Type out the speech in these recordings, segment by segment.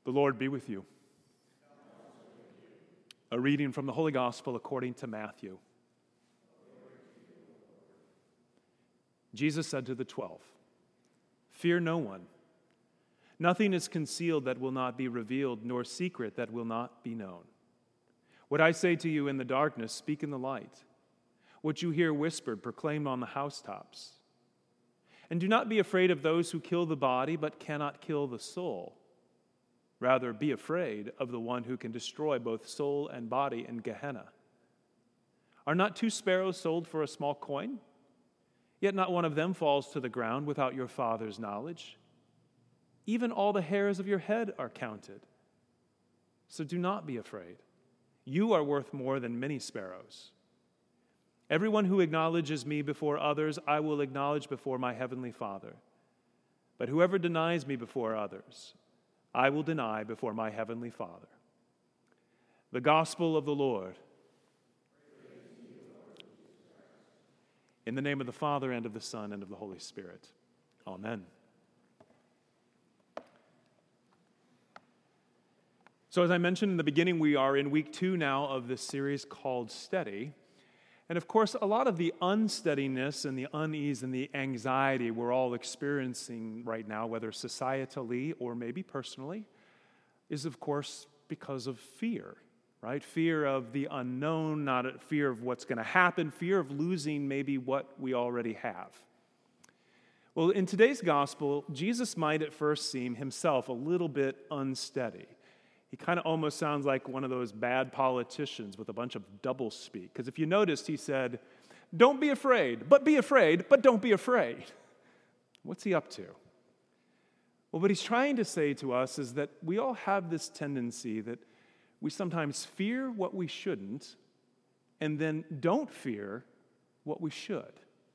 The Lord be with you. A reading from the Holy Gospel according to Matthew. Jesus said to the 12, "Fear no one. Nothing is concealed that will not be revealed, nor secret that will not be known. What I say to you in the darkness, speak in the light. What you hear whispered, proclaim on the housetops. And do not be afraid of those who kill the body, but cannot kill the soul. Rather, be afraid of the one who can destroy both soul and body in Gehenna. Are not 2 sparrows sold for a small coin? Yet not one of them falls to the ground without your Father's knowledge. Even all the hairs of your head are counted. So do not be afraid. You are worth more than many sparrows. Everyone who acknowledges me before others, I will acknowledge before my heavenly Father. But whoever denies me before others, I will deny before my heavenly Father." The Gospel of the Lord. In the name of the Father, and of the Son, and of the Holy Spirit. Amen. So as I mentioned in the beginning, we are in week 2 now of this series called Steady. And of course, a lot of the unsteadiness and the unease and the anxiety we're all experiencing right now, whether societally or maybe personally, is of course because of fear, right? Fear of the unknown, not a fear of what's going to happen, fear of losing maybe what we already have. Well, in today's gospel, Jesus might at first seem himself a little bit unsteady. He kind of almost sounds like one of those bad politicians with a bunch of doublespeak. Because if you noticed, he said, "Don't be afraid, but don't be afraid." What's he up to? Well, what he's trying to say to us is that we all have this tendency that we sometimes fear what we shouldn't and then don't fear what we should.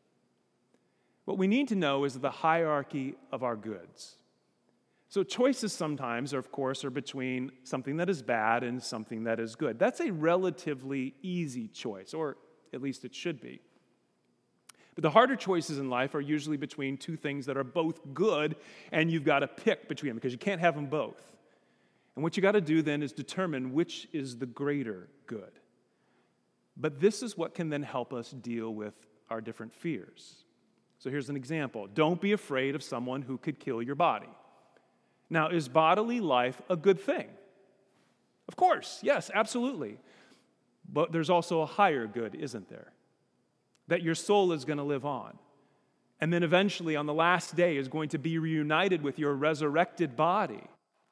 What we need to know is the hierarchy of our goods. So choices sometimes, of course, are between something that is bad and something that is good. That's a relatively easy choice, or at least it should be. But the harder choices in life are usually between 2 things that are both good, and you've got to pick between them, because you can't have them both. And what you got to do then is determine which is the greater good. But this is what can then help us deal with our different fears. So here's an example. Don't be afraid of someone who could kill your body. Now, is bodily life a good thing? Of course, yes, absolutely. But there's also a higher good, isn't there? That your soul is going to live on. And then eventually, on the last day, is going to be reunited with your resurrected body.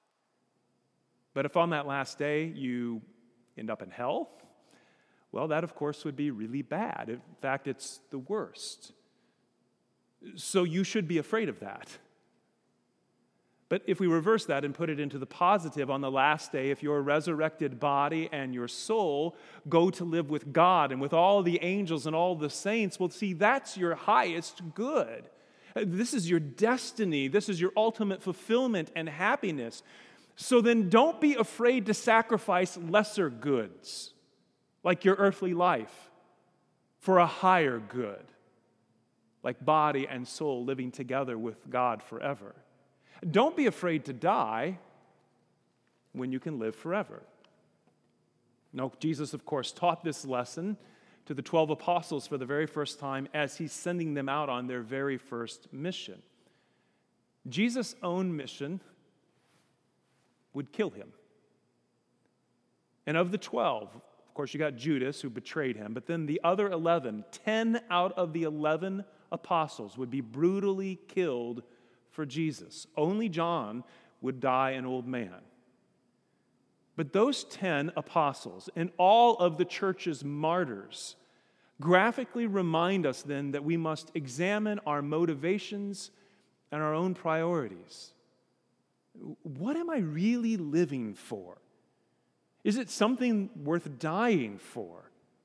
But if on that last day you end up in hell, well, that, of course, would be really bad. In fact, it's the worst. So you should be afraid of that. But if we reverse that and put it into the positive, on the last day, if your resurrected body and your soul go to live with God and with all the angels and all the saints, well, see, that's your highest good. This is your destiny. This is your ultimate fulfillment and happiness. So then don't be afraid to sacrifice lesser goods, like your earthly life, for a higher good, like body and soul living together with God forever. Don't be afraid to die when you can live forever. Now, Jesus, of course, taught this lesson to the 12 apostles for the very first time as he's sending them out on their very first mission. Jesus' own mission would kill him. And of the 12, of course, you got Judas who betrayed him, but then the other 11, 10 out of the 11 apostles would be brutally killed for Jesus. Only John would die an old man. But those 10 apostles and all of the church's martyrs graphically remind us then that we must examine our motivations and our own priorities. What am I really living for? Is it something worth dying for?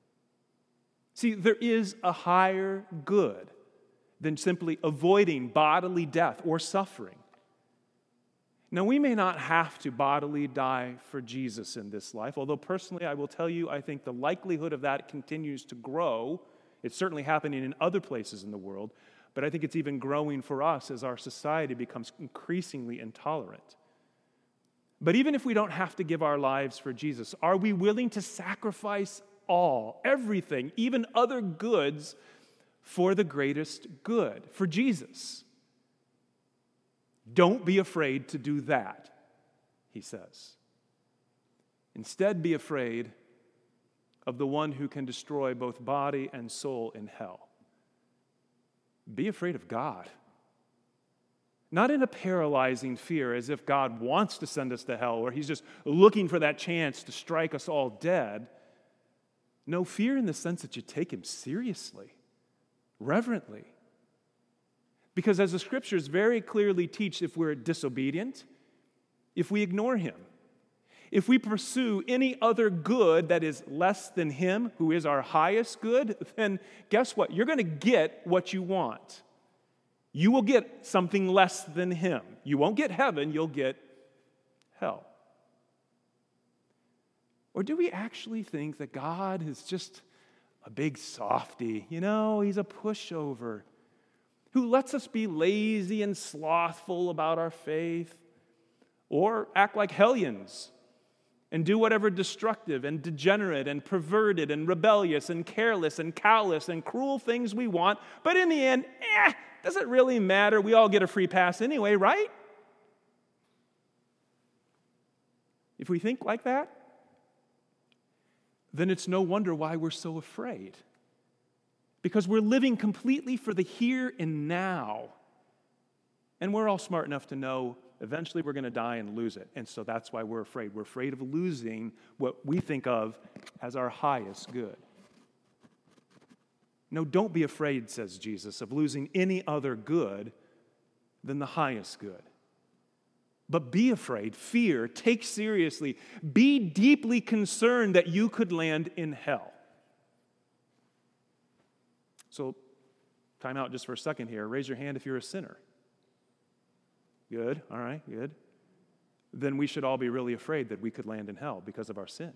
See, there is a higher good than simply avoiding bodily death or suffering. Now, we may not have to bodily die for Jesus in this life, although personally I will tell you I think the likelihood of that continues to grow. It's certainly happening in other places in the world, but I think it's even growing for us as our society becomes increasingly intolerant. But even if we don't have to give our lives for Jesus, are we willing to sacrifice all, everything, even other goods, for the greatest good, for Jesus? Don't be afraid to do that, he says. Instead, be afraid of the one who can destroy both body and soul in hell. Be afraid of God. Not in a paralyzing fear as if God wants to send us to hell or he's just looking for that chance to strike us all dead. No, fear in the sense that you take him seriously, reverently. Because as the scriptures very clearly teach, if we're disobedient, if we ignore him, if we pursue any other good that is less than him, who is our highest good, then guess what? You're going to get what you want. You will get something less than him. You won't get heaven, you'll get hell. Or do we actually think that God is just a big softy? You know, he's a pushover who lets us be lazy and slothful about our faith, or act like hellions and do whatever destructive and degenerate and perverted and rebellious and careless and callous and cruel things we want, but in the end, does it really matter? We all get a free pass anyway, right? If we think like that, then it's no wonder why we're so afraid. Because we're living completely for the here and now. And we're all smart enough to know eventually we're going to die and lose it. And so that's why we're afraid. We're afraid of losing what we think of as our highest good. No, don't be afraid, says Jesus, of losing any other good than the highest good. But be afraid, fear, take seriously, be deeply concerned that you could land in hell. So, time out just for a second here. Raise your hand if you're a sinner. Good, all right, good. Then we should all be really afraid that we could land in hell because of our sin.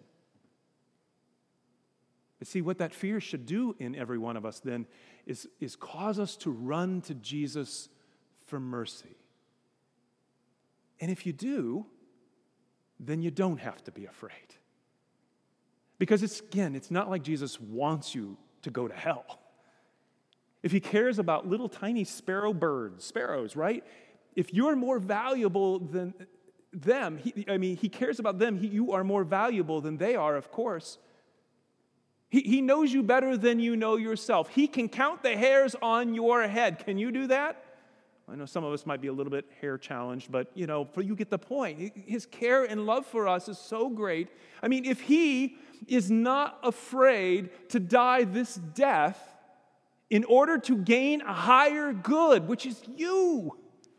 But see, what that fear should do in every one of us then is cause us to run to Jesus for mercy. And if you do, then you don't have to be afraid. Because it's not like Jesus wants you to go to hell. If he cares about little tiny sparrows, right? If you're more valuable than them, he cares about them, you are more valuable than they are, of course. He knows you better than you know yourself. He can count the hairs on your head. Can you do that? I know some of us might be a little bit hair challenged, but you get the point. His care and love for us is so great. I mean, if he is not afraid to die this death in order to gain a higher good, which is you,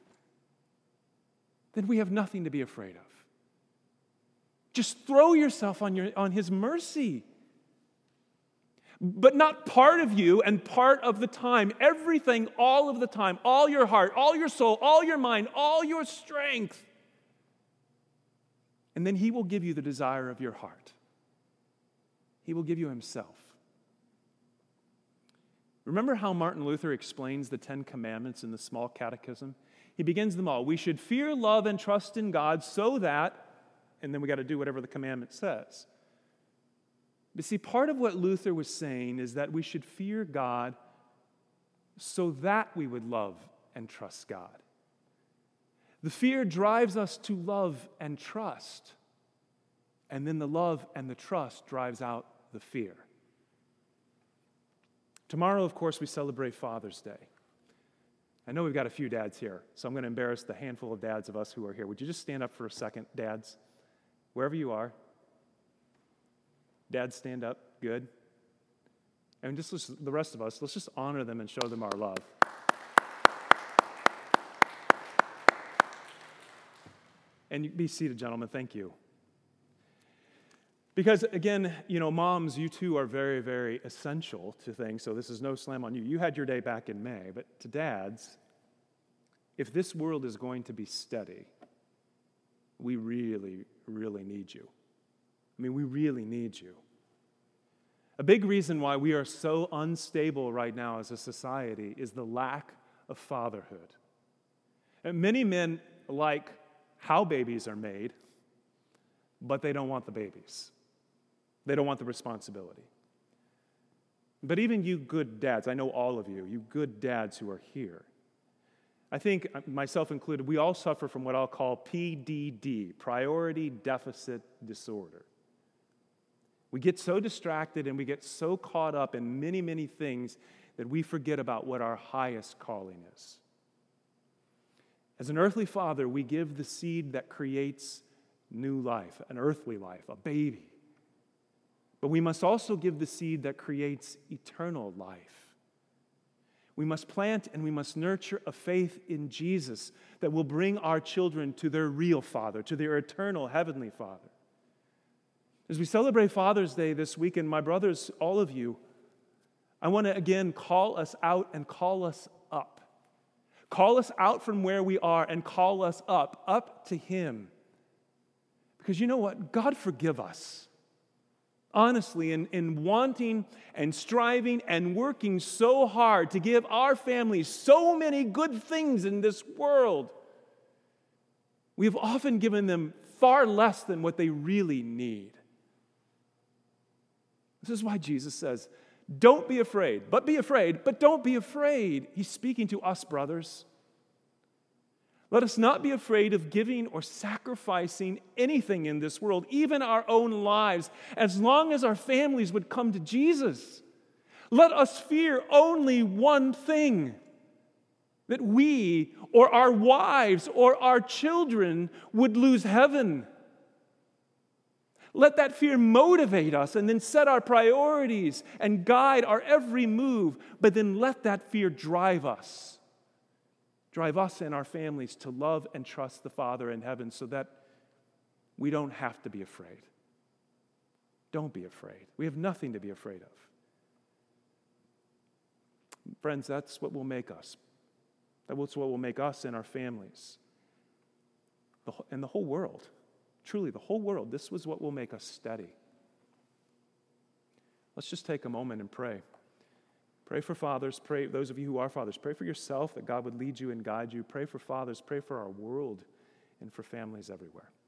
then we have nothing to be afraid of. Just throw yourself on his mercy. But not part of you and part of the time, everything, all of the time, all your heart, all your soul, all your mind, all your strength. And then he will give you the desire of your heart. He will give you himself. Remember how Martin Luther explains the 10 Commandments in the Small Catechism? He begins them all. We should fear, love, and trust in God so that, and then we got to do whatever the commandment says. But see, part of what Luther was saying is that we should fear God so that we would love and trust God. The fear drives us to love and trust, and then the love and the trust drives out the fear. Tomorrow, of course, we celebrate Father's Day. I know we've got a few dads here, so I'm going to embarrass the handful of dads of us who are here. Would you just stand up for a second, dads? Wherever you are. Dads, stand up. Good. And just the rest of us, let's just honor them and show them our love. And be seated, gentlemen. Thank you. Because, again, moms, you too are very, very essential to things, so this is no slam on you. You had your day back in May, but to dads, if this world is going to be steady, we really, really need you. I mean, we really need you. A big reason why we are so unstable right now as a society is the lack of fatherhood. And many men like how babies are made, but they don't want the babies. They don't want the responsibility. But even you good dads, I know all of you good dads who are here, I think, myself included, we all suffer from what I'll call PDD, priority deficit disorder. We get so distracted and we get so caught up in many, many things that we forget about what our highest calling is. As an earthly father, we give the seed that creates new life, an earthly life, a baby. But we must also give the seed that creates eternal life. We must plant and we must nurture a faith in Jesus that will bring our children to their real Father, to their eternal Heavenly Father. As we celebrate Father's Day this weekend, my brothers, all of you, I want to again call us out and call us up. Call us out from where we are and call us up to Him. Because you know what? God forgive us. Honestly, in wanting and striving and working so hard to give our families so many good things in this world, we've often given them far less than what they really need. This is why Jesus says, don't be afraid, but don't be afraid. He's speaking to us, brothers. Let us not be afraid of giving or sacrificing anything in this world, even our own lives, as long as our families would come to Jesus. Let us fear only one thing, that we or our wives or our children would lose heaven. Let that fear motivate us and then set our priorities and guide our every move, but then let that fear drive us and our families to love and trust the Father in heaven so that we don't have to be afraid. Don't be afraid. We have nothing to be afraid of. Friends, that's what will make us. That's what will make us and our families. And the whole world. Truly, the whole world. This was what will make us steady. Let's just take a moment and pray. Pray for fathers. Pray, those of you who are fathers, pray for yourself that God would lead you and guide you. Pray for fathers. Pray for our world and for families everywhere.